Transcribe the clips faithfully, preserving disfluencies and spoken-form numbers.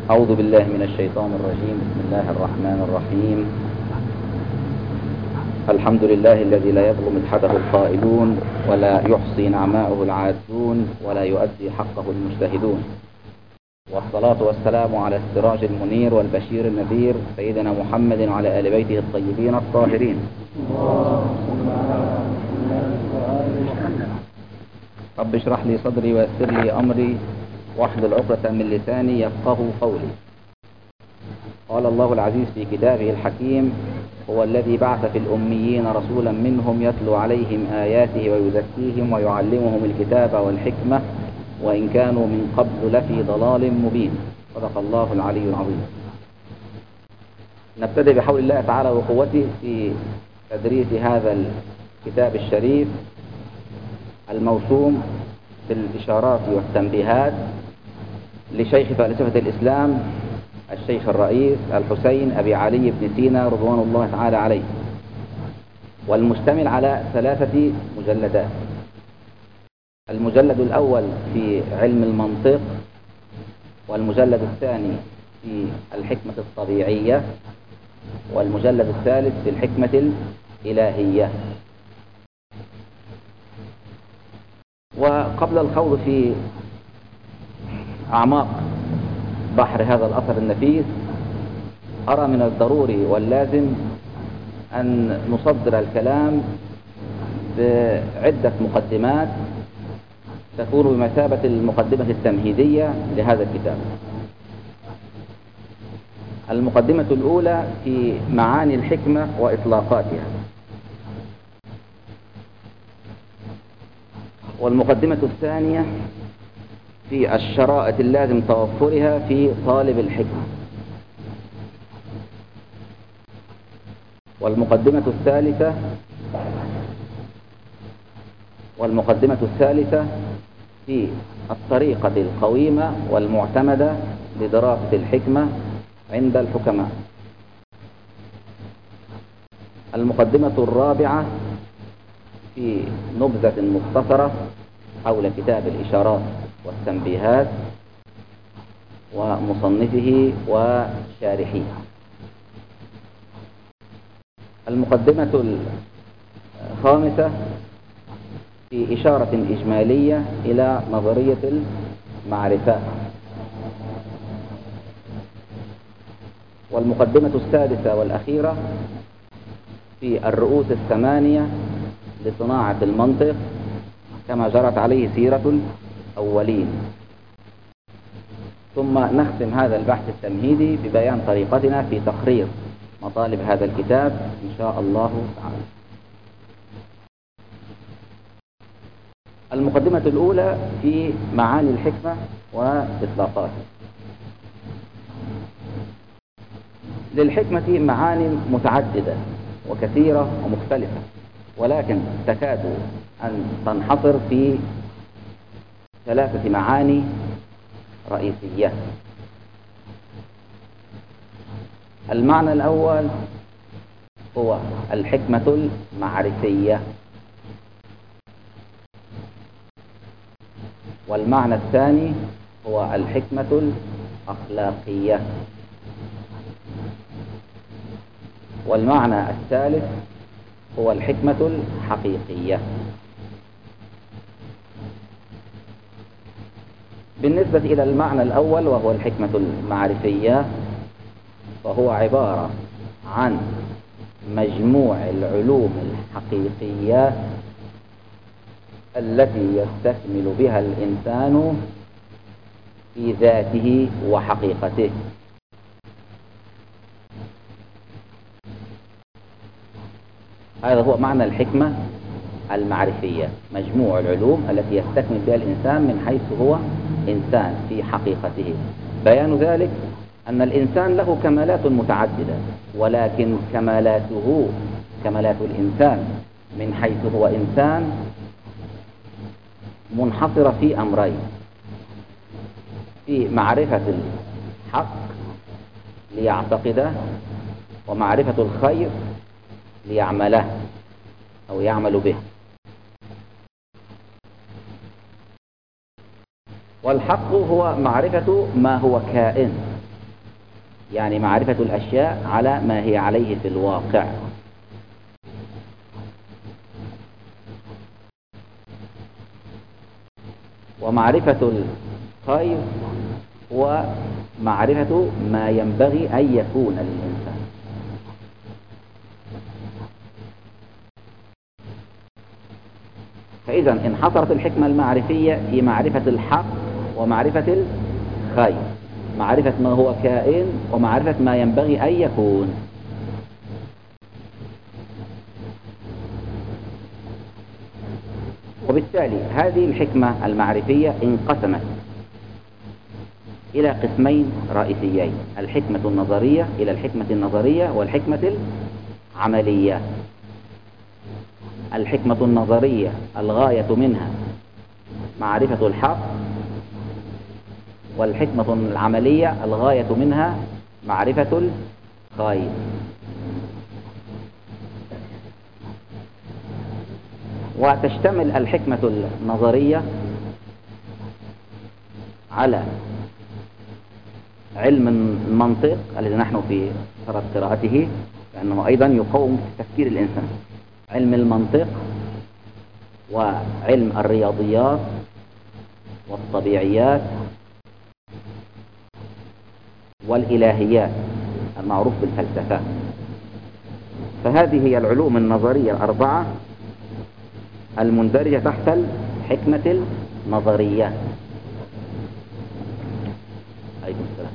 أعوذ بالله من الشيطان الرجيم. بسم الله الرحمن الرحيم. الحمد لله الذي لا يظلم مدحته القائلون ولا يحصي نعماءه العادون ولا يؤدي حقه المجتهدون، والصلاة والسلام على السراج المنير والبشير النذير سيدنا محمد وعلى آل بيته الطيبين الطاهرين. رب اشرح لي صدري ويسر لي أمري واحلل عقدة من لساني يفقه قولي. قال الله العزيز في كتابه الحكيم: هو الذي بعث في الأميين رسولا منهم يتلو عليهم آياته ويزكيهم ويعلمهم الكتاب والحكمة وإن كانوا من قبل لفي ضلال مبين. صدق الله العلي العظيم. نبتدئ بحول الله تعالى وقوته في تدريس هذا الكتاب الشريف الموسوم بالإشارات والتنبيهات لشيخ فلسفة الإسلام الشيخ الرئيس الحسين أبي علي بن سينا رضوان الله تعالى عليه، والمشتمل على ثلاثة مجلدات. المجلد الأول في علم المنطق، والمجلد الثاني في الحكمة الطبيعية، والمجلد الثالث في الحكمة الإلهية. وقبل الخوض في أعماق بحر هذا الأثر النفيس، أرى من الضروري واللازم أن نصدر الكلام بعدة مقدمات تكون بمثابة المقدمة التمهيدية لهذا الكتاب. المقدمة الأولى في معاني الحكمة وإطلاقاتها، والمقدمة الثانية في الشرائط اللازم توفرها في طالب الحكمة، والمقدمة الثالثة والمقدمة الثالثة في الطريقة القويمة والمعتمدة لدراسة الحكمة عند الحكماء. المقدمة الرابعة في نبذة مختصرة حول كتاب الإشارات والتنبيهات ومصنفه وشارحيه. المقدمة الخامسة في إشارة إجمالية إلى نظرية المعرفة. والمقدمة السادسة والأخيرة في الرؤوس الثمانية لصناعة المنطق كما جرت عليه سيرة الأولين. ثم نختم هذا البحث التمهيدي ببيان طريقتنا في تقرير مطالب هذا الكتاب إن شاء الله تعالى. المقدمة الأولى في معاني الحكمة وإطلاقاتها. للحكمة معاني متعددة وكثيرة ومختلفة، ولكن تكاد أن تنحصر في ثلاثة معاني رئيسية. المعنى الأول هو الحكمة المعرفية، والمعنى الثاني هو الحكمة الأخلاقية، والمعنى الثالث هو الحكمة الحقيقية. بالنسبة إلى المعنى الأول وهو الحكمة المعرفية، فهو عبارة عن مجموع العلوم الحقيقية التي يستكمل بها الإنسان في ذاته وحقيقته. هذا هو معنى الحكمة المعرفية، مجموع العلوم التي يستكمل بها الإنسان من حيث هو إنسان في حقيقته. بيان ذلك أن الإنسان له كمالات متعددة، ولكن كمالاته كمالات الإنسان من حيث هو إنسان منحصرة في أمرين: في معرفة الحق ليعتقده، ومعرفة الخير ليعمله أو يعمل به. والحق هو معرفة ما هو كائن يعني معرفة الأشياء على ما هي عليه في الواقع. ومعرفة الخير هو معرفة ما ينبغي أن يكون للإنسان. فإذا انحصرت الحكمة المعرفية في معرفة الحق ومعرفة الخير، معرفة ما هو كائن ومعرفة ما ينبغي أن يكون. وبالتالي هذه الحكمة المعرفية انقسمت إلى قسمين رئيسيين: الحكمة النظرية إلى الحكمة النظرية والحكمة العملية. الحكمة النظرية الغاية منها معرفة الحق، والحكمة العملية الغاية منها معرفة الخير. وتشتمل الحكمة النظرية على علم المنطق الذي نحن في صدد قراءته، لأنه أيضا يقوم تفكير الإنسان: علم المنطق وعلم الرياضيات والطبيعيات والإلهيات المعروف بالفلسفة. فهذه هي العلوم النظرية الأربعة المندرجة تحت الحكمة النظرية. عليكم السلام.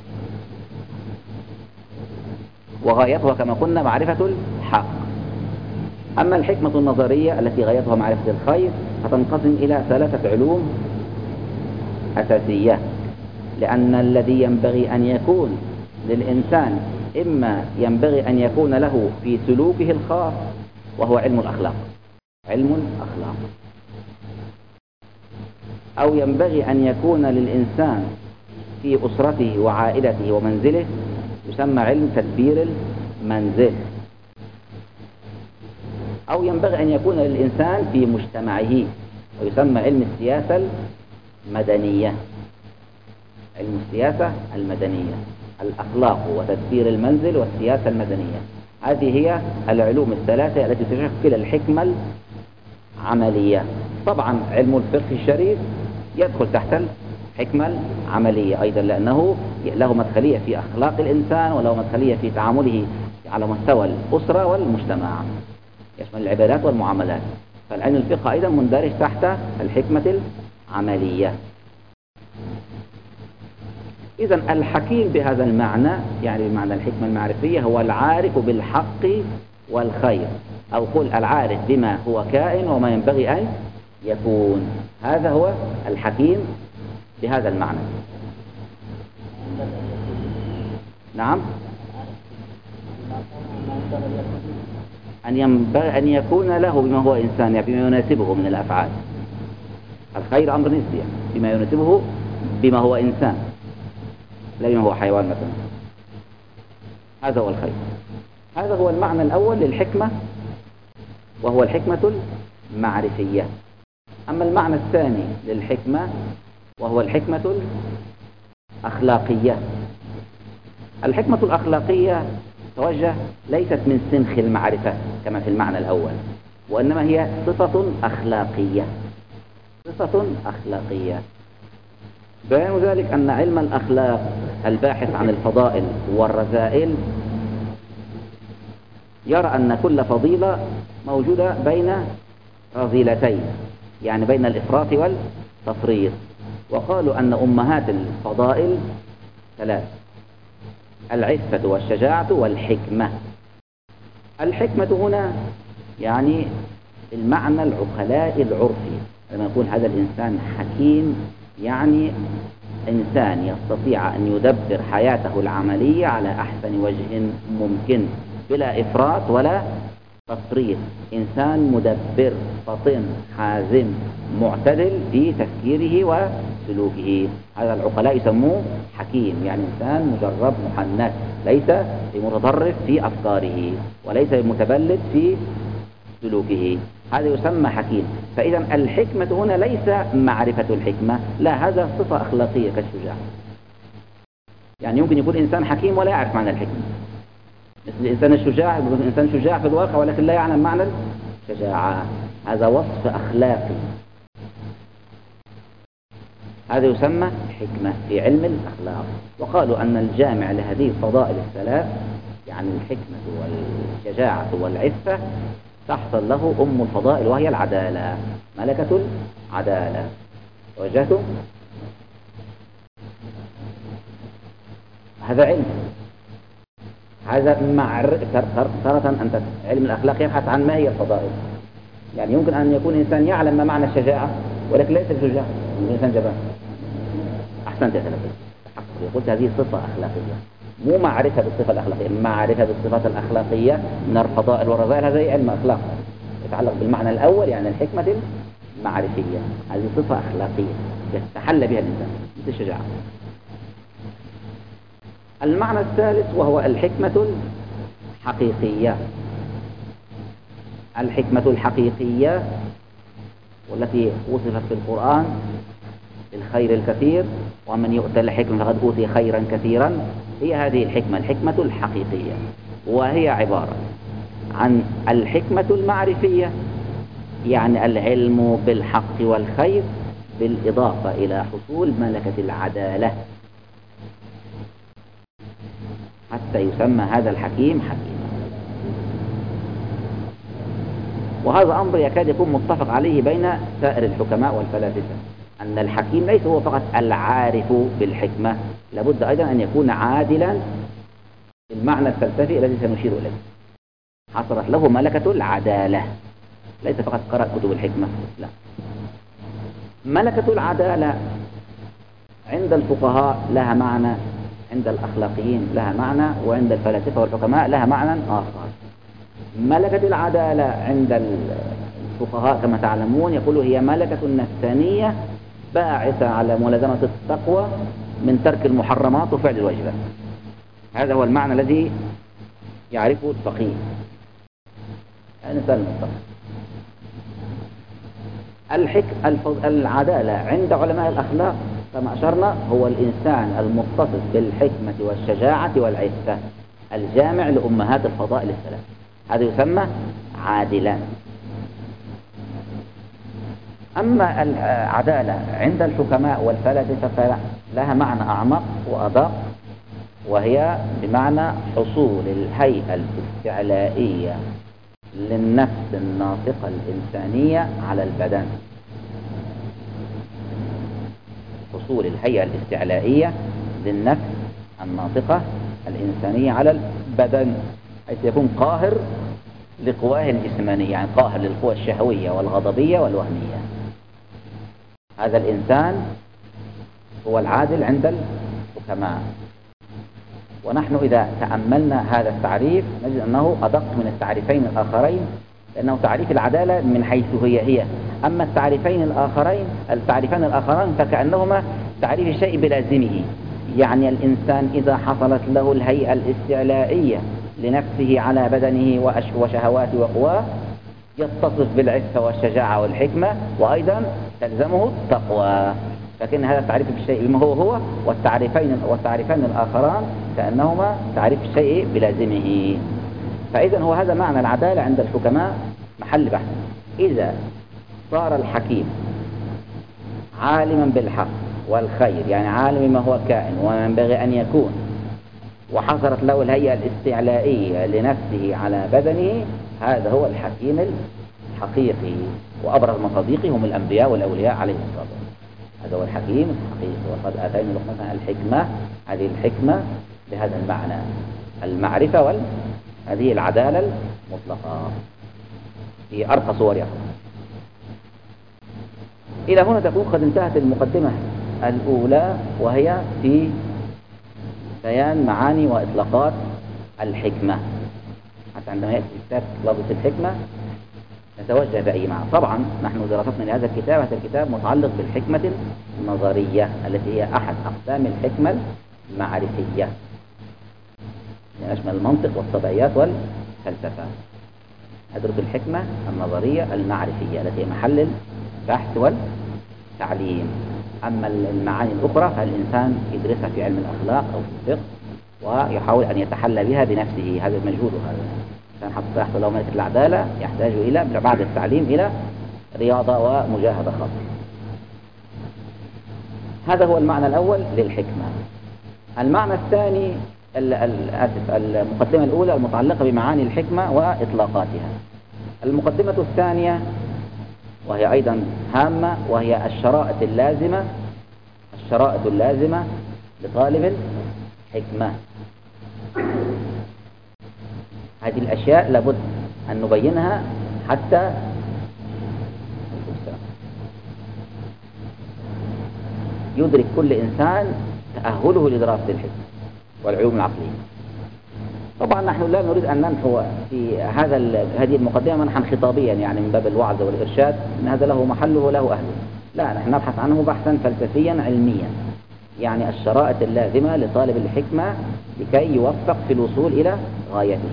وغايتها كما قلنا معرفة الحق. أما الحكمة النظرية التي غايتها معرفة الخير فتنقسم إلى ثلاثة علوم أساسية، لأن الذي ينبغي أن يكون للإنسان إما ينبغي أن يكون له في سلوكه الخاص وهو علم الأخلاق، علم الأخلاق، أو ينبغي أن يكون للإنسان في أسرته وعائلته ومنزله، يسمى علم تدبير المنزل، أو ينبغي أن يكون للإنسان في مجتمعه ويسمى علم السياسة المدنية. علم السياسة المدنية، الأخلاق وتدبير المنزل والسياسة المدنية. هذه هي العلوم الثلاثة التي تشكل الحكمة العملية. طبعا علم الفقه الشريف يدخل تحت الحكمة العملية أيضا، لأنه له مدخلية في أخلاق الإنسان وله مدخلية في تعامله على مستوى الأسرة والمجتمع، يشمل العبادات والمعاملات. فالعلم الفقه أيضا مندرج تحت الحكمة العملية. إذا الحكيم بهذا المعنى، يعني بمعنى الحكمة المعرفية، هو العارف بالحق والخير، أو قل العارف بما هو كائن وما ينبغي أن يكون. هذا هو الحكيم بهذا المعنى. نعم، أن ينبغي أن يكون له بما هو إنسان، يعني بما يناسبه من الأفعال. الخير أمر نسبي، بما يناسبه بما هو إنسان، لا بما هو حيوان مثلا. هذا هو الخير. هذا هو المعنى الأول للحكمة، وهو الحكمة المعرفية. أما المعنى الثاني للحكمة وهو الحكمة الأخلاقية. الحكمة الأخلاقية توجه ليست من سنخ المعرفة كما في المعنى الأول، وإنما هي صفة أخلاقية، صفة أخلاقية. بيان ذلك أن علم الأخلاق الباحث عن الفضائل والرذائل يرى أن كل فضيلة موجودة بين رذيلتين، يعني بين الإفراط والتفريط. وقالوا أن أمهات الفضائل ثلاث: العفة والشجاعة والحكمة. الحكمة هنا يعني المعنى العقلاء العرفي، لما يقول هذا الإنسان حكيم يعني إنسان يستطيع أن يدبر حياته العملية على أحسن وجه ممكن بلا إفراط ولا تفريط، إنسان مدبر فطن حازم معتدل في تفكيره وسلوكه. هذا العقلاء يسموه حكيم، يعني إنسان مجرب محنك، ليس متطرف في أفكاره وليس متبلد في سلوكه، هذا يسمى حكيم. فإذا الحكمة هنا ليس معرفة الحكمة، لا، هذا صفة أخلاقية كالشجاعة. يعني يمكن يكون إنسان حكيم ولا يعرف معنى الحكمة، مثل الإنسان الشجاع، يكون إنسان شجاع في الواقع ولكن لا يعلم معنى الشجاعة. هذا وصف أخلاقي، هذا يسمى حكمة في علم الأخلاق. وقالوا أن الجامع لهذه الفضائل الثلاث، يعني الحكمة والشجاعة والعفة، تحصل له أم الفضائل وهي العدالة، ملكة العدالة. توجهتم؟ هذا علم، هذا مع تارة أنت علم الأخلاق يبحث عن ما هي الفضائل. يعني يمكن أن يكون إنسان يعلم ما معنى الشجاعة ولكن ليس بشجاع، إنسان جبان. أحسنت يا سلفي، قلت هذه صفة أخلاقية، مو معرفة بالصفة الأخلاقية، معرفة بالصفات الأخلاقية من الفضائل والرذائل. هذا علم أخلاق يتعلق بالمعنى الأول، يعني الحكمة المعرفية، هذه صفة أخلاقية يتحلى بها الإنسان مثل الشجاعة. المعنى الثالث وهو الحكمة الحقيقية. الحكمة الحقيقية والتي وصفت في القرآن بالخير الكثير، ومن يؤتى الحكمة فقد أوتي خيرا كثيرا، هي هذه الحكمة، الحكمة الحقيقية. وهي عبارة عن الحكمة المعرفية، يعني العلم بالحق والخير بالإضافة إلى حصول ملكة العدالة، حتى يسمى هذا الحكيم حكيما. وهذا أمر يكاد يكون متفق عليه بين سائر الحكماء والفلاسفة، أن الحكيم ليس هو فقط العارف بالحكمة، لابد أيضا أن يكون عادلا بالمعنى الفلسفي الذي سنشير إليه، حصلت له ملكة العدالة، ليس فقط قرأ كتب الحكمة، لا. ملكة العدالة عند الفقهاء لها معنى، عند الأخلاقيين لها معنى، وعند الفلاسفة والحكماء لها معنى آخر. ملكة العدالة عند الفقهاء كما تعلمون يقولوا هي ملكة نفسانية باعثة على ملازمة التقوى من ترك المحرمات وفعل الواجبات. هذا هو المعنى الذي يعرفه الفقيه، الإنسان المتقي. الحك... العدالة عند علماء الأخلاق كما أشرنا هو الإنسان المتصف بالحكمة والشجاعة والعفة، الجامع لأمهات الفضائل الثلاث، هذا يسمى عادلا. أما العدالة عند الحكماء والفلاسفة فلها معنى أعمق وأدق، وهي بمعنى حصول الهيئة الاستعلائية للنفس الناطقة الإنسانية على البدن، حصول الهيئة الاستعلائية للنفس الناطقة الإنسانية على البدن، حيث يكون قاهر لقواه الجسمانية، يعني قاهر للقوى الشهوية والغضبية والوهمية. هذا الإنسان هو العادل عند الحكماء. ونحن إذا تأملنا هذا التعريف نجد أنه أدق من التعريفين الآخرين، لأنه تعريف العدالة من حيث هي هي، أما التعريفين الآخرين التعريفان الآخران فكأنهما تعريف الشيء بلازمه، يعني الإنسان إذا حصلت له الهيئة الاستعلائية لنفسه على بدنه وشهواته وقواه يتصف بالعفة والشجاعة والحكمة، وأيضا تلزمه التقوى. لكن هذا تعريف الشيء بما هو هو، والتعريفين والتعريفان الآخران كأنهما تعريف الشيء بلازمه. فإذا هو هذا معنى العدالة عند الحكماء محل بحث. إذا صار الحكيم عالما بالحق والخير، يعني عالم بما هو كائن وما ينبغي أن يكون، وحصلت له الهيئة الاستعلائية لنفسه على بدنه، هذا هو الحكيم الحقيقي. وأبرز مصادقه هم الأنبياء والأولياء عليهم الصلاة والسلام. هذا هو الحكيم الحقيقي. وقد آتينا لقمان الحكمة، هذه الحكمة بهذا المعنى، المعرفة وال هذه العدالة المطلقة في أرقى صورها. إلى هنا تكون قد انتهت المقدمة الأولى، وهي في بيان معاني وإطلاقات الحكمة، حتى عندما يأتي كتاب لفظ الحكمة نتوجه بأي معنى. طبعا نحن دراستنا لهذا الكتاب، هذا الكتاب متعلق بالحكمة النظرية التي هي أحد أقسام الحكمة المعرفية، يشمل المنطق والطبيعيات والفلسفة. ندرس الحكمة النظرية المعرفية التي هي محل البحث والتعليم. أما المعاني الأخرى فالإنسان يدرسها في علم الأخلاق أو في الفقه ويحاول أن يتحلى بها بنفسه. هذا مجهوده. هذا الإنسان حتى يحصل له ملكة العدالة يحتاج إلى بعد التعليم إلى رياضة ومجاهدة خاصة. هذا هو المعنى الأول للحكمة. المعنى الثاني آسف المقدمة الأولى المتعلقة بمعاني الحكمة وإطلاقاتها. المقدمة الثانية وهي أيضا هامة وهي الشرائط اللازمة الشرائط اللازمة لطالب الحكمة. هذه الأشياء لابد أن نبينها حتى يدرك كل إنسان تأهله لدراسة الحكمة والعلوم العقلية. طبعا نحن لا نريد أن ننحو في هذا هذه المقدمة منحا خطابيا يعني من باب الوعظ والإرشاد إن هذا له محله وله أهله. لا، نحن نبحث عنه بحثا فلسفيا علميا، يعني الشرائط اللازمة لطالب الحكمة لكي يوفق في الوصول إلى غايته.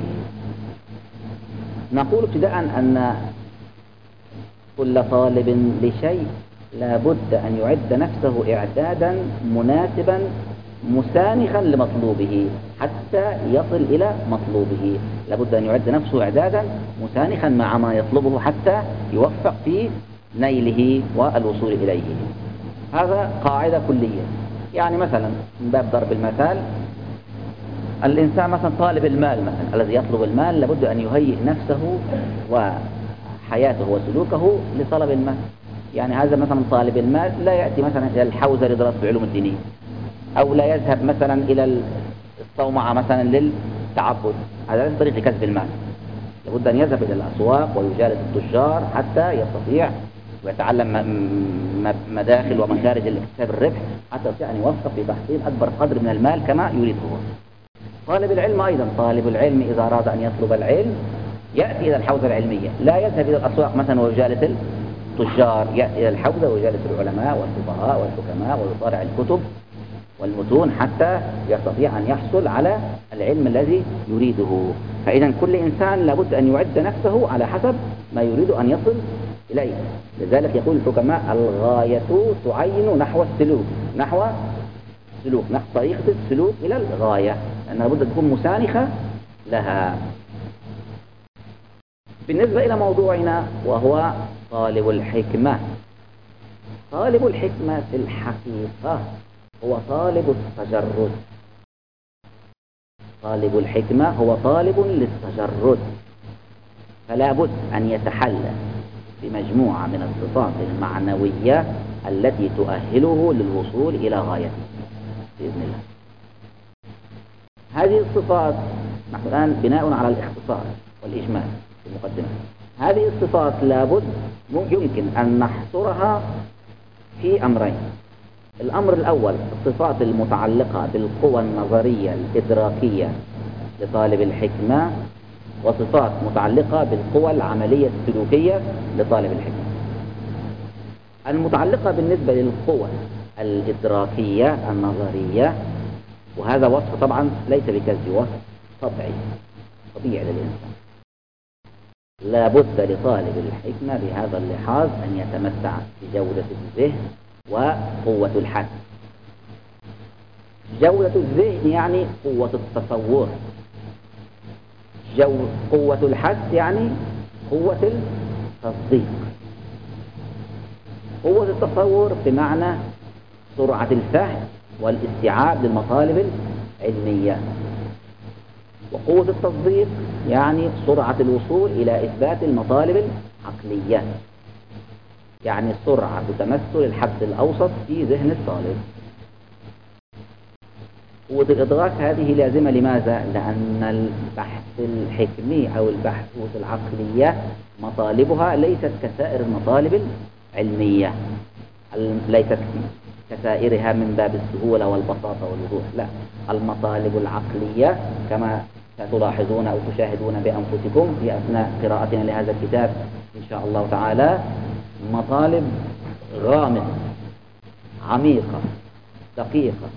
نقول ابتداء أن كل طالب لشيء لابد أن يعد نفسه إعدادا مناسبا مسانخا لمطلوبه حتى يصل إلى مطلوبه. لابد أن يعد نفسه إعدادا مسانخا مع ما يطلبه حتى يوفق في نيله والوصول إليه. هذا قاعدة كلية. يعني مثلا من باب ضرب المثال، الإنسان مثلا طالب المال مثلا الذي يطلب المال لابد أن يهيئ نفسه وحياته وسلوكه لطلب المال. يعني هذا مثلا طالب المال لا يأتي مثلا إلى الحوزة لدراسة العلوم الدينية، أو لا يذهب مثلا إلى الصومعة مثلا للتعبد. هذا ليس طريق لكسب المال. لابد أن يذهب إلى الأسواق ويجالس التجار حتى يستطيع ويتعلم مداخل ومخارج الاكتساب الربح حتى يستطيع أن يوفق في تحصيل أكبر قدر من المال كما يريد هو. طالب العلم أيضا، طالب العلم إذا أراد أن يطلب العلم يأتي إلى الحوزة العلمية، لا يذهب إلى الأسواق مثلا ويجالس التجار، يأتي إلى الحوزة ويجالس العلماء والفقهاء والحكماء ويطالع الكتب والمتون حتى يستطيع أن يحصل على العلم الذي يريده. فإذا كل إنسان لابد أن يعد نفسه على حسب ما يريد أن يصل إليه. لذلك يقول الحكماء الغاية تعين نحو السلوك نحو السلوك نحو طريقة السلوك إلى الغاية، لأنها لابد أن تكون مسانخة لها. بالنسبة إلى موضوعنا وهو طالب الحكمة، طالب الحكمة في الحقيقة هو طالب التجرد. طالب الحكمة هو طالب للتجرد، فلا بد أن يتحلى بمجموعة من الصفات المعنوية التي تؤهله للوصول إلى غايته بإذن الله. هذه الصفات نحن الآن بناء على الاختصار والإجمال في المقدمة. هذه الصفات لابد يمكن أن نحصرها في أمرين. الأمر الأول الصفات المتعلقة بالقوى النظرية الإدراكية لطالب الحكمة، وصفات متعلقة بالقوى العملية السلوكية لطالب الحكمة. المتعلقة بالنسبة للقوى الإدراكية النظرية، وهذا وصف طبعا ليس بكذب، وصف طبيعي طبيعي للإنسان. لا بد لطالب الحكمة بهذا اللحاظ أن يتمتع بجودة الذهن وقوة الحد. جودة الذهن يعني قوة التصور، جو قوة الحد يعني قوة التصديق. قوة التصور بمعنى سرعة الفهم والاستيعاب للمطالب العلمية، وقوة التصديق يعني سرعة الوصول إلى إثبات المطالب العقلية، يعني سرعة تمثل الحد الأوسط في ذهن الطالب. قوة الإدراك هذه لازمة لماذا؟ لأن البحث الحكمي أو البحوث العقلية مطالبها ليست كسائر المطالب العلمية، ليست كسائرها من باب السهولة والبساطة والوضوح. لا، المطالب العقلية كما ستلاحظون أو تشاهدون بأنفسكم في أثناء قراءتنا لهذا الكتاب إن شاء الله تعالى مطالب غامضة عميقة دقيقة،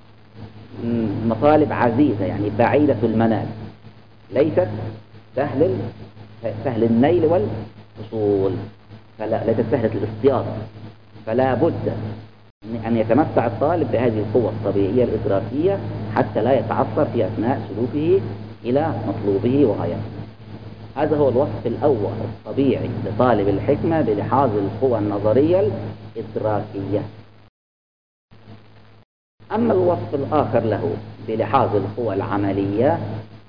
مطالب عزيزة يعني بعيدة المنال، ليست سهل سهل النيل والحصول، فلا ليست سهلة الاصطياد. فلا بد أن يتمتع الطالب بهذه القوة الطبيعية الإدراكية حتى لا يتعثر في أثناء سلوكه إلى مطلوبه وغايته. هذا هو الوصف الأول الطبيعي لطالب الحكمة بلحاظ القوى النظرية الإدراكية. أما الوصف الآخر له بلحاظ القوى العملية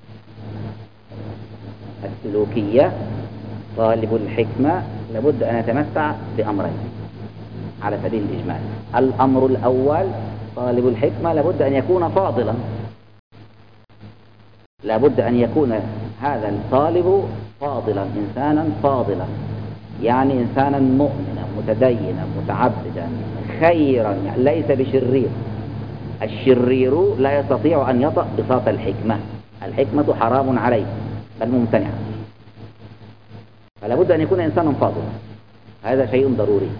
السلوكية، طالب الحكمة لابد أن يتمتع بأمرين على سبيل الإجمال. الأمر الأول، طالب الحكمة لابد أن يكون فاضلا، لابد أن يكون هذا الطالب فاضلا، إنسانا فاضلا، يعني إنسانا مؤمنا متدينا متعبدا خيرا، يعني ليس بشرير. الشرير لا يستطيع أن يطأ بساط الحكمة، الحكمة حرام عليه بل ممتنعة. فلا بد أن يكون إنسانا فاضلا، هذا شيء ضروري.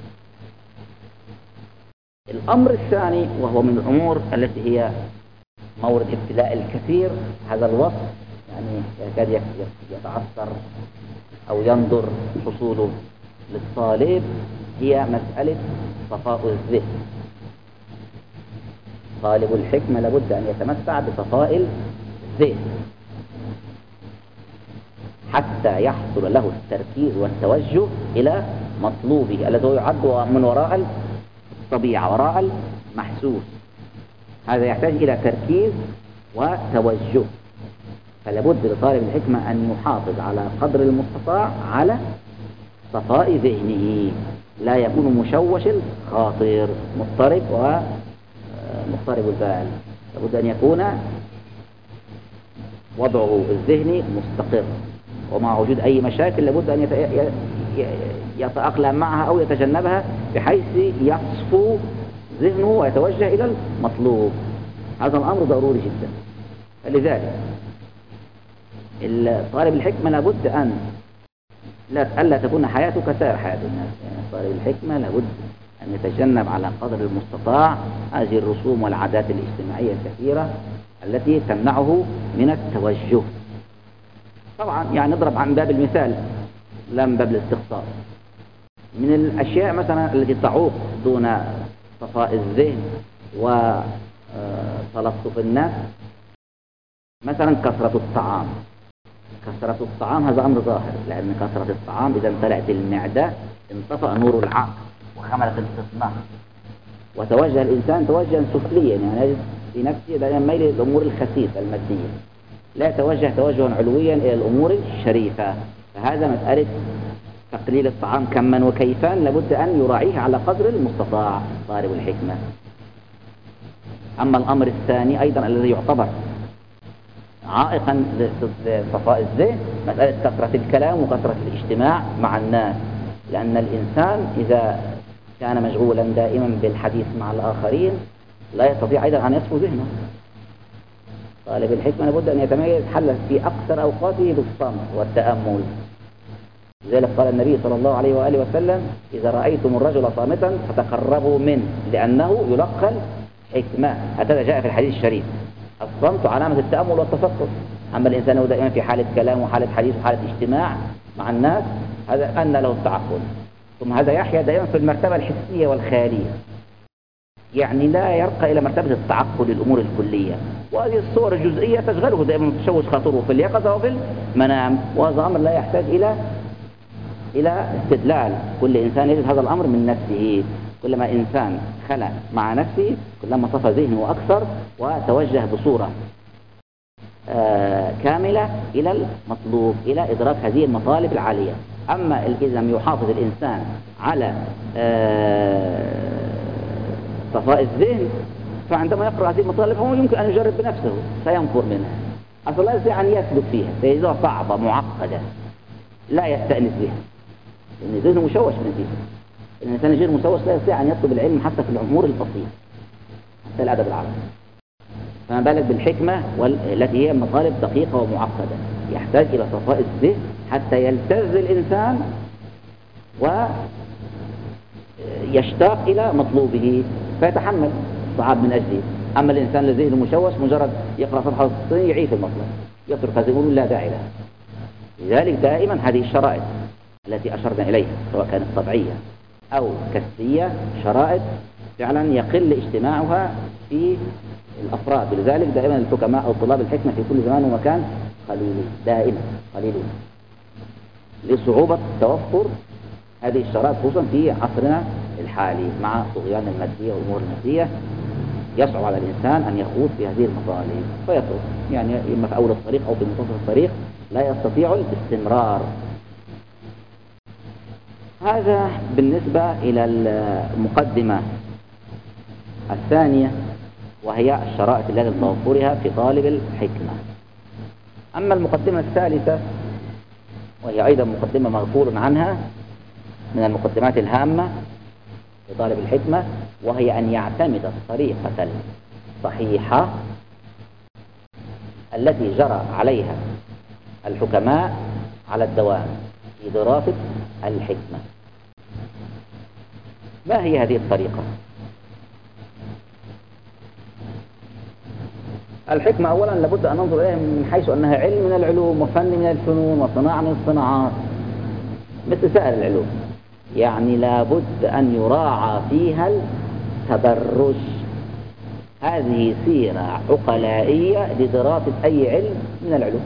الأمر الثاني وهو من الأمور التي هي مورد ابتلاء الكثير، هذا الوصف يعني يكاد يتعثر أو ينظر حصوله للطالب، هي مسألة صفاء الذهن. طالب الحكمة لابد أن يتمتع بصفاء الذهن حتى يحصل له التركيز والتوجه إلى مطلوبه الذي هو يعد من وراء الطبيعة، وراء المحسوس. هذا يحتاج إلى تركيز وتوجه. فلابد لطالب الحكمة أن يحافظ على قدر المستطاع على صفاء ذهنه، لا يكون مشوش الخاطر مضطرب ومضطرب البال. لابد أن يكون وضعه الذهني مستقر، ومع وجود أي مشاكل لابد أن يتأقلم معها أو يتجنبها بحيث يصفو ذهنه ويتوجه إلى المطلوب. هذا الأمر ضروري جدا. فلذلك طالب الحكمة لابد أن لا ألا تكون حياته كسائر حياة الناس. يعني طالب الحكمة لابد أن يتجنب على قدر المستطاع هذه الرسوم والعادات الاجتماعية الكثيرة التي تمنعه من التوجه. طبعا يعني نضرب عن باب المثال لا من باب الاستقصاء. من الأشياء مثلا التي تعوق دون صفاء الذهن وتلطف الناس مثلا كثرة الطعام. كثرة الطعام هذا أمر ظاهر، لأن كثرة الطعام إذا امتلأت المعدة انطفأ نور العقل وخملت الاستثمار، وتوجه الإنسان توجها سفليا، يعني يجد في نفسه دائما ميل للأمور الخسيسة المادية، لا يتوجه توجها علويا إلى الأمور الشريفة. فهذا مسألة تقليل الطعام كما وكيفا لابد أن يراعيه على قدر المستطاع طالب الحكمة. أما الأمر الثاني أيضا الذي يعتبر عائقا لصفاء الذهن مسألة كثرة الكلام وكثرة الاجتماع مع الناس، لأن الإنسان إذا كان مشغولا دائما بالحديث مع الآخرين لا يستطيع أيضا أن يصفو ذهنه. طالب الحكمة لابد أن يتميز حل في أكثر أوقاته بالصمت والتأمل. لذلك قال النبي صلى الله عليه وآله وسلم: إذا رأيتم الرجل صامتا فتقربوا منه لأنه يلقى الحكمة. هكذا جاء في الحديث الشريف. الصمت علامة التأمل والتفكر. أما الإنسان هو دائما في حالة كلام وحالة حديث وحالة اجتماع مع الناس هذا أن له التعقل. ثم هذا يحيا دائما في المرتبة الحسية والخيالية، يعني لا يرقى إلى مرتبة التعقل للأمور الكلية، وهذه الصور الجزئية تشغله دائما تشوش خاطره في اليقظة وفي المنام، وهذا أمر لا يحتاج إلى إلى استدلال. كل إنسان يجد هذا الأمر من نفسه. كلما إنسان خلى مع نفسه كلما صفى ذهنه أكثر وتوجه بصورة آه كاملة إلى المطلوب، إلى إدراك هذه المطالب العالية. أما إذا لم يحافظ الإنسان على آه صفاء الذهن فعندما يقرأ هذه المطالب هو يمكن أن يجرب بنفسه، سينفر منها، أصلا لا يستطيع أن يسلك فيها، سيجدها صعبة معقدة لا يستأنس بها، لأن ذهنه مشوش من ذهنه. الإنسان غير مشوش لا يستطيع أن يطلب العلم حتى في الأمور البسيطة، حتى الأدب العربي، فما بالك بالحكمة والتي هي مطالب دقيقة ومعقدة، يحتاج إلى صفاء الذهن حتى يلتز الإنسان ويشتاق إلى مطلوبه فيتحمل الصعاب من أجله. أما الإنسان الذي ذهنه مشوش مجرد يقرأ صفحة وستين يعيش المطلب، يترك هذا يقول لا داعي لها. لذلك دائما هذه الشرائط التي أشرنا إليها سواء كانت طبيعية أو كسية شرائط فعلا يقل اجتماعها في الأفراد. ولذلك دائما الحكماء أو طلاب الحكمة في كل زمان ومكان قليلين، دائما قليلين، لصعوبة توفر هذه الشرائط خصوصا في عصرنا الحالي مع طغيان المادية والأمور المادية. يصعب على الإنسان أن يخوض في هذه المطالب فيترك، يعني إما في أول الطريق أو في منتصف الطريق لا يستطيع الاستمرار. هذا بالنسبة إلى المقدمة الثانية، وهي الشرائط التي توفرها في طالب الحكمة. أما المقدمة الثالثة وهي أيضا مقدمة مغفور عنها من المقدمات الهامة لطالب الحكمة، وهي أن يعتمد الطريقة الصحيحة التي جرى عليها الحكماء على الدوام في دراسة الحكمة. ما هي هذه الطريقة؟ الحكمة أولا لابد أن ننظر إليها من حيث أنها علم من العلوم وفن من الفنون وصناعة من الصناعات مثل سائر العلوم، يعني لابد أن يراعى فيها التدرج. هذه سيرة عقلائية لدراسة أي علم من العلوم،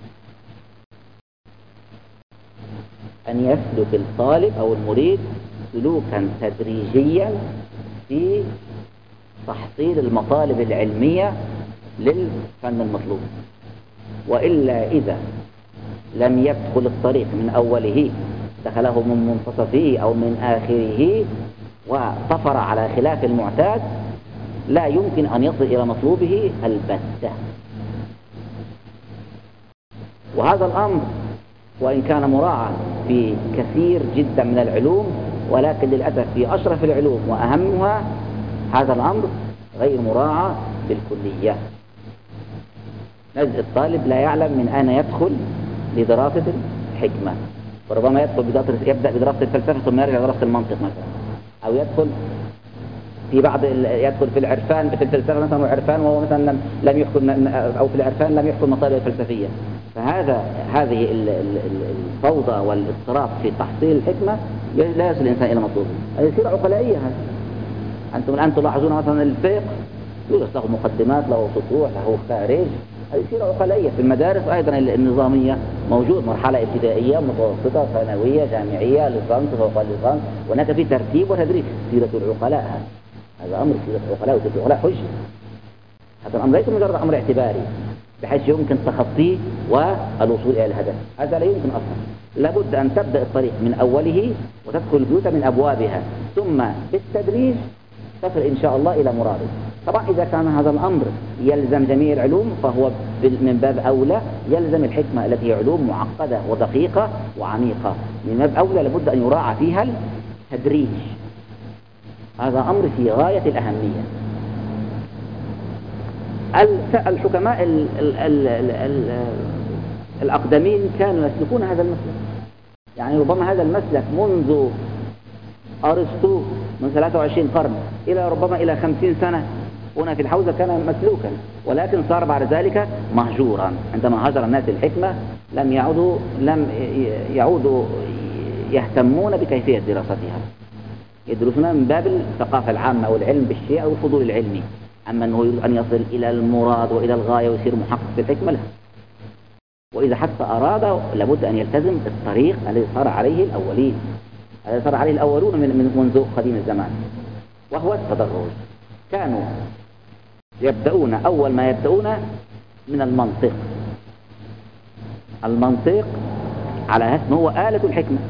أن يسلك الطالب أو المريد سلوكا تدريجيا في تحصيل المطالب العلمية للفن المطلوب. وإلا إذا لم يدخل الطريق من أوله، دخله من منتصفه أو من آخره وطفر على خلاف المعتاد، لا يمكن أن يصل إلى مطلوبه البتة. وهذا الأمر وإن كان مراعى في كثير جدا من العلوم، ولكن للأسف في أشرف العلوم وأهمها هذا الأمر غير مراعى بالكلية. نجد الطالب لا يعلم من أين يدخل لدراسة الحكمة، وربما يدخل بدراسة يبدأ بدراسة الفلسفة ثم يرجع لدراسة المنطق مثلا، أو يدخل في بعض يدخل في العرفان في الفلسفة مثلا وعرفان وهو مثلا لم لم يحكم، أو في العرفان لم يحكم المطالب الفلسفية. فهذا هذه الفوضى والاضطراب في تحصيل الحكمة لا يصل الإنسان إلى مطلوبه. هذه سيرة عقلائية. هذه أنتم الآن تلاحظون مثلا الفقه يوجد له مقدمات، له سطوح، له خارج. هذه سيرة عقلائية. في المدارس أيضا النظامية موجود مرحلة ابتدائية متوسطة ثانوية جامعية ليسانس فوق الليسانس، وهناك في ترتيب وتدريج. سيرة العقلاء هذا أمر سيرة العقلاء، وسيرة العقلاء حجة. هذا الأمر ليس مجرد أمر اعتباري بحيث يمكن تخطيه والوصول إلى الهدف، هذا لا يمكن أصلا. لابد أن تبدأ الطريق من أوله وتدخل البيوت من أبوابها، ثم بالتدريج تصل إن شاء الله إلى مرادك. طبعا إذا كان هذا الأمر يلزم جميع العلوم فهو من باب أولى يلزم الحكمة التي هي علوم معقدة ودقيقة وعميقة. من باب أولى لابد أن يراعى فيها التدريج. هذا أمر في غاية الأهمية. الحكماء ال ال ال ال ال الأقدمين كانوا يسلكون هذا المسلك، يعني ربما هذا المسلك منذ أرسطو من ثلاثة وعشرين قرن إلى ربما إلى خمسين سنة هنا في الحوزة كان مسلوكا، ولكن صار بعد ذلك مهجورا. عندما هجر الناس الحكمة لم يعودوا لم يعودوا يهتمون بكيفية دراستها، يدرسونها من باب الثقافة العامة أو العلم بالشيء أو الفضول العلمي. أما أنه يريد أن يصل إلى المراد وإلى الغاية ويصير محقق في الحكمة لا. وإذا حتى أراد لابد أن يلتزم الطريق الذي صار عليه الأولين، الذي صار عليه الأولون من منذ قديم الزمان، وهو التدرج. كانوا يبدأون أول ما يبدأون من المنطق. المنطق على اسمه هو آلة الحكمة.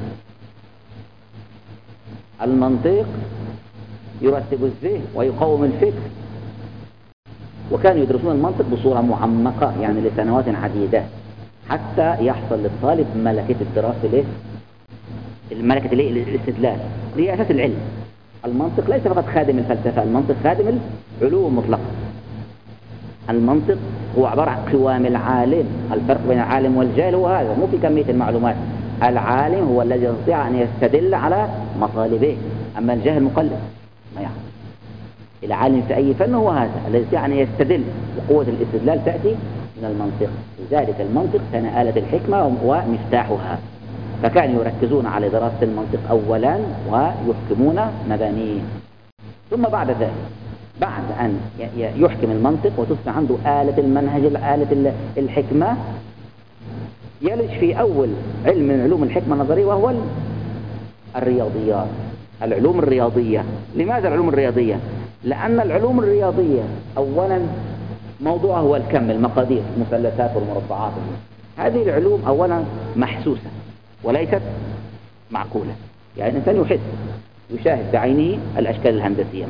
المنطق يرتب الذهن ويقوم الفكر، وكانوا يدرسون المنطق بصورة معمقة يعني لسنوات عديدة حتى يحصل للطالب ملكة الدراسة له، الملكة الاستدلال هي أساس العلم. المنطق ليس فقط خادم الفلسفة، المنطق خادم العلوم مطلقا. المنطق هو عبارة عن قوام العالم. الفرق بين العالم والجاهل هو هذا، مو في كمية المعلومات. العالم هو الذي يستطيع أن يستدل على مطالبه، أما الجاهل مقلد ما يعرف. العالم في أي فن هو هذا الذي يستطيع أن يستدل، وقوة الاستدلال تأتي من المنطق. لذلك المنطق كان آلة الحكمة ومفتاحها، فكانوا يركزون على دراسة المنطق أولا ويحكمون مبانيه. ثم بعد ذلك بعد أن يحكم المنطق وتصبح عنده آلة المنهج آلة الحكمة، يلج في أول علم من علوم الحكمة النظرية وهو الرياضيات، العلوم الرياضية. لماذا العلوم الرياضية؟ لأن العلوم الرياضية أولا موضوعها هو الكم، المقادير، المثلثات والمربعات. هذه العلوم أولا محسوسة وليست معقولة، يعني الإنسان يحس يشاهد بعينه الأشكال الهندسية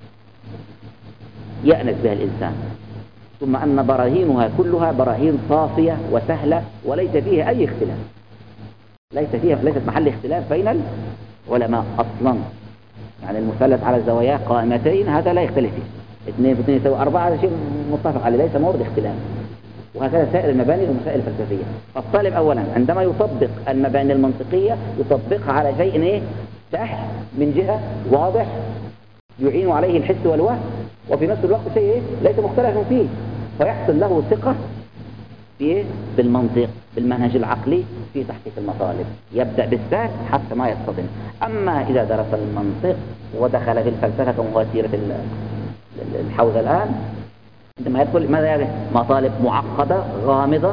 يأنس بها الإنسان، ثم أن براهينها كلها براهين صافية وسهلة وليس فيها أي اختلاف، ليس فيها ليست محل اختلاف بين العلماء أصلا. يعني المثلث على الزوايا قائمتين هذا لا يختلف فيه، اثنين في اثنين يساوي أربعة، هذا شيء متفق عليه ليس مورد اختلاف. وهكذا سائر المباني والمسائل الفلسفية. فالطالب أولا عندما يطبق المباني المنطقية يطبقها على شيء إيه؟ سهل من جهة، واضح، يعين عليه الحس والوهم، وفي نفس الوقت شيء إيه؟ ليس مختلف فيه، فيحصل له ثقة في بالمنطق، بالمنهج العقلي في تحقيق المطالب. يبدأ بالسهل حتى ما يصطدم. أما إذا درس المنطق ودخل في الفلسفة كمغسيرة الحوزة الآن، عندما يدخل ماذا يعني؟ مطالب معقدة غامضة،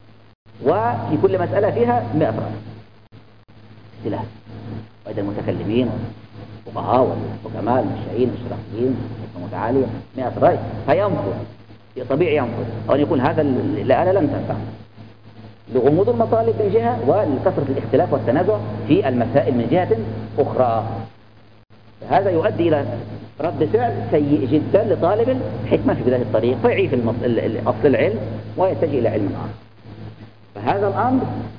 وفي كل مسألة فيها مئة رأي اختلاف، وإذا المتكلمين والفقهاء والحكماء المشايين الشرعيين المتعالية مئة رأي، فينفذ طبيعي ينفذ، أو أن يقول هذا الآلة لن تنفع لغموض المطالب من جهة ولكثرة الاختلاف والتنازع في المسائل من جهة أخرى. هذا يؤدي إلى رد فعل سيء جدا لطالب الحكمة في بداية الطريق، فيعي في أصل العلم ويتجه إلى علم آخر. فهذا الأمر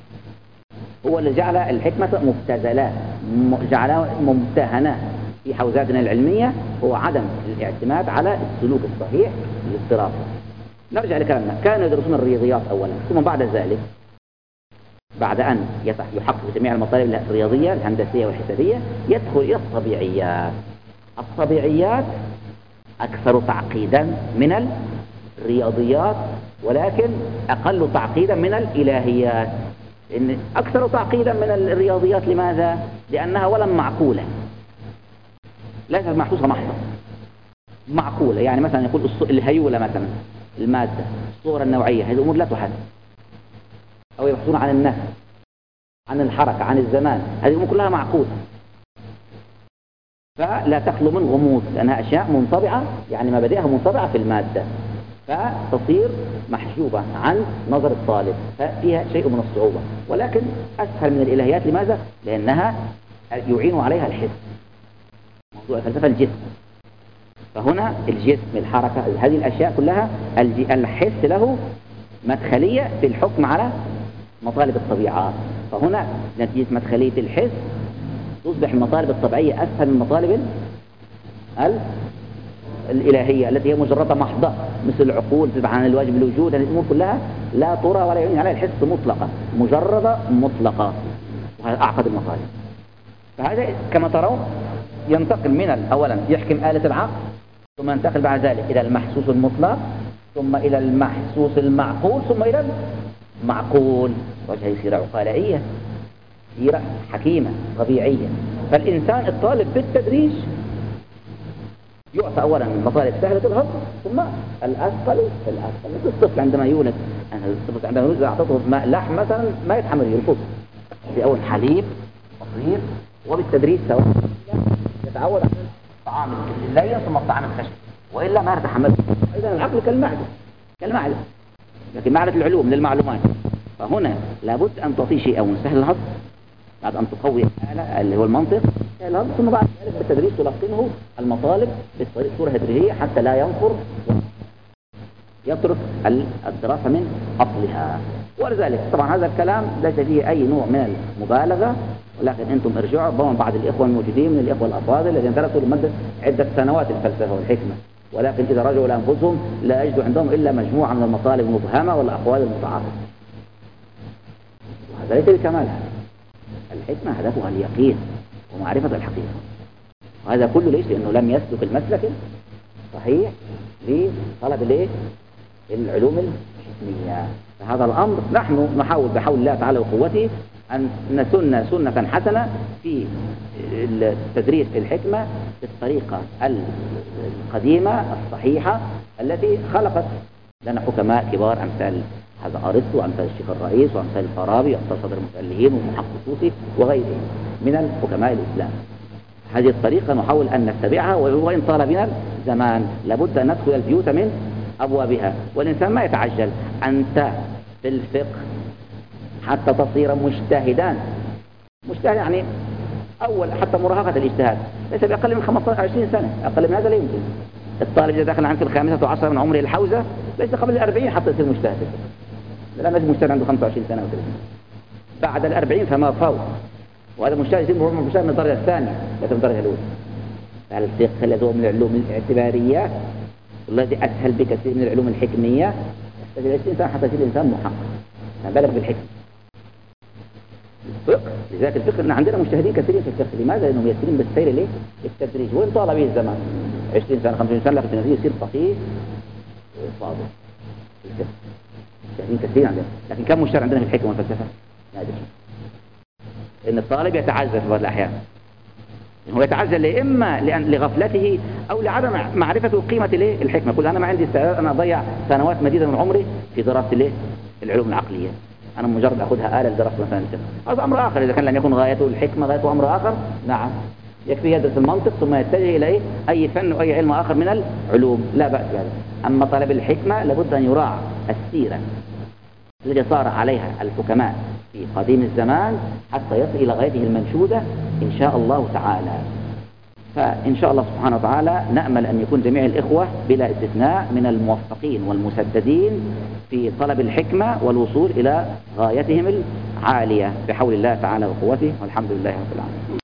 هو اللي جعل الحكمة مبتذلة، جعلها ممتهنة في حوزاتنا العلمية، هو عدم الاعتماد على السلوك الصحيح للدراسة. نرجع لكلامنا. كانوا يدرسون الرياضيات أولا، ثم بعد ذلك بعد أن يحقق جميع المطالب الرياضية الهندسية والحسابية يدخل إلى الطبيعيات. الطبيعيات أكثر تعقيدا من الرياضيات، ولكن أقل تعقيدا من الإلهيات. إن أكثر تعقيدا من الرياضيات. لماذا؟ لأنها ولا معقولة، ليست محسوسة محضة، معقولة. يعني مثلا يقول الهيولة مثلا، المادة، الصورة النوعية، هذه الأمور لا تحس. أو يبحثون عن النفس، عن الحركة، عن الزمان، هذه الأمور كلها معقولة، فلا تخلو من غموض، لأنها أشياء منطبعة، يعني مبادئها منطبعة في المادة، فتصير محجوبة عن نظر الطالب، ففيها شيء من الصعوبة، ولكن أسهل من الإلهيات. لماذا؟ لأنها يعين عليها الحس. موضوع الفلسفة الجسم، فهنا الجسم، الحركة، هذه الأشياء كلها الحس له مدخلية في الحكم على مطالب الطبيعات. فهنا نتيجة مدخلية الحس تصبح المطالب الطبيعية أسهل من مطالب الإلهية التي هي مجردة محضة، مثل العقول تبع عن الواجب الوجود. هذه الأمور كلها لا ترى ولا يعين عليها الحس مطلقة، مجردة مطلقة، وهذا أعقد المطالب. فهذا كما ترون ينتقل من أولا يحكم آلة العقل، ثم ينتقل بعد ذلك إلى المحسوس المطلق، ثم إلى المحسوس المعقول، ثم إلى المعقول. وجهه يصير عقلائية، سيرة حكيمة طبيعية. فالإنسان الطالب بالتدريج يعطى أولا مطالب سهلة الهضم، ثم الأثقل الأثقل. مثل الطفل عندما يولد، يعني الطفل عندما يولد أعطته ماء لحم مثلا ما يتحمل يرفض، بأول حليب بسيط، وبالتدريج سواء يتعود على الطعام اللين ثم الطعام الخشن، وإلا ما يتحمل. إذا العقل كالمعدة، كالمعدة، لكن معرفة العلوم للمعلومات. فهنا لابد أن تعطي شيء سهل الهضم بعد أن تقوي الآلة اللي هو المنطق سهل الهضم، ثم بعد ذلك بالتدريج تلقنه المطالب بصورة هدرية حتى لا ينفر يترك الدراسة من أصلها. ولذلك طبعا هذا الكلام ليس فيه أي نوع من المبالغة، ولكن أنتم ارجعوا ربما بعض الإخوة الموجودين من الإخوة الأفاضل الذين درسوا لمدة عدة سنوات الفلسفة والحكمة، ولكن إذا رجعوا لأنفسهم لا يجدوا عندهم إلا مجموعة من المطالب المبهمة والأقوال المتعارضة، وهذا ليس بكمالها. الحكمة هدفها اليقين ومعرفة الحقيقة، وهذا كله ليس لأنه لم يسلك المسلك صحيح لطلب الايه العلوم الحكمية. فهذا الأمر نحن نحاول بحول الله تعالى وقوته أن نسن سنة حسنة في التدريس الحكمة بالطريقة القديمة الصحيحة التي خلقت لنا حكماء كبار أمثال هذا أرسطو وأمثال الشيخ الرئيس وأمثال الفارابي وأمثال صدر المتألهين ومحقق الطوسي وغيرهم من الحكماء الإسلام. هذه الطريقة نحاول أن نتبعها، وإن طال بنا الزمان لابد أن ندخل البيوت من أبوابها. والإنسان ما يتعجل. أنت في الفقه حتى تصير مجتهدا، مجتهد يعني أول حتى مراهقة الاجتهاد ليس بأقل من خمسة عشر عشرين سنة، أقل من هذا لا يمكن. الطالب إذا دخل عن في الخامسة عشر من عمره الحوزة ليس قبل الأربعين حتى يصير مجتهد. لا نجم مجتهد عنده خمسة وعشرين سنة وثلاثين، بعد الأربعين فما فوق، وهذا مجتهد يصير مجتهد من الدرجة الثانية ليس من الدرجة الأولى. الفقه الذي هو من العلوم الاعتبارية والذي أسهل بكثير من العلوم الحكمية يحتاج إلى عشرين سنة حتى يصير الإنسان محقق، بلغ بالحكم. الفقه لذلك الفقه إن عندنا مجتهدين كثيرين في الفقه. لماذا؟ لأنهم يسيرون بالسير ليه؟ التدريج. وإن طال به الزمان عشرين سنة خمسين سنة لكن في النتيجة يصير فقيه فاضل في الفقه. مجتهدين كثيرين عندنا، لكن كم مجتهد عندنا في الحكمة والفلسفة؟ نادر. إن الطالب يتعزز في بعض الأحيان. هو يتعزل إما لأن لغفلته أو لعدم معرفة قيمة ليه الحكمة. يقول أنا ما عندي استعداد أنا أضيع سنوات مديدة من عمري في دراسة ليه العلوم العقلية، أنا مجرد أخذها آلة لدراسة مثلا الفقه. هذا أمر آخر. إذا كان لم يكن غايته الحكمة غايته أمر آخر، نعم يكفي يدرس المنطق ثم يتجه إلى إيه؟ أي فن وأي علم آخر من العلوم، لا بأس بهذا. أما طلب الحكمة لابد أن يراعى السيرة التي صار عليها الحكماء في قديم الزمان حتى يصل إلى غايته المنشودة إن شاء الله تعالى. فإن شاء الله سبحانه وتعالى نأمل أن يكون جميع الإخوة بلا استثناء من الموفقين والمسددين في طلب الحكمة والوصول إلى غايتهم العالية بحول الله تعالى وقوته، والحمد لله رب العالمين.